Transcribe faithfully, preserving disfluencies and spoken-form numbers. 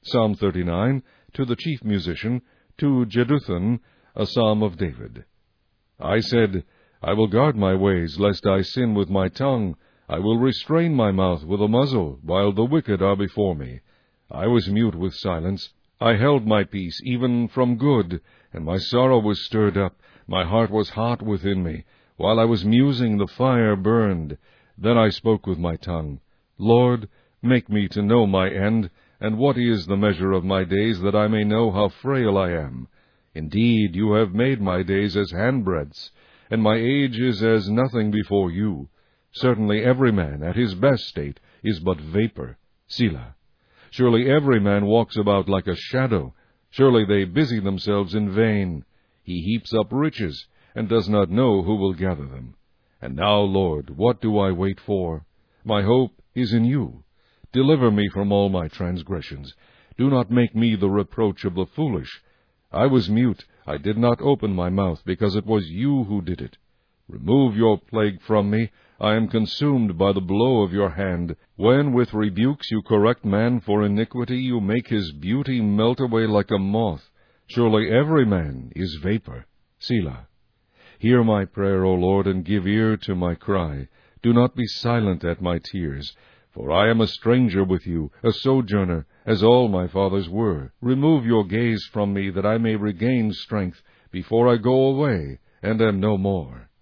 Psalm thirty-nine, to the chief musician, to Jeduthun, a psalm of David. I said, I will guard my ways, lest I sin with my tongue. I will restrain my mouth with a muzzle, while the wicked are before me. I was mute with silence. I held my peace, even from good, and my sorrow was stirred up. My heart was hot within me. While I was musing, the fire burned. Then I spoke with my tongue. Lord, make me to know my end, and what is the measure of my days, that I may know how frail I am. Indeed, you have made my days as handbreadths, and my age is as nothing before you. Certainly every man at his best state is but vapor. Selah. Surely every man walks about like a shadow. Surely they busy themselves in vain. He heaps up riches, and does not know who will gather them. And now, Lord, what do I wait for? My hope is in you. Deliver me from all my transgressions. Do not make me the reproach of the foolish. I was mute, I did not open my mouth, because it was you who did it. Remove your plague from me. I am consumed by the blow of your hand. When with rebukes you correct man for iniquity, you make his beauty melt away like a moth. Surely every man is vapor. Selah. Hear my prayer, O Lord, and give ear to my cry. Do not be silent at my tears. For I am a stranger with you, a sojourner, as all my fathers were. Remove your gaze from me, that I may regain strength, before I go away, and am no more.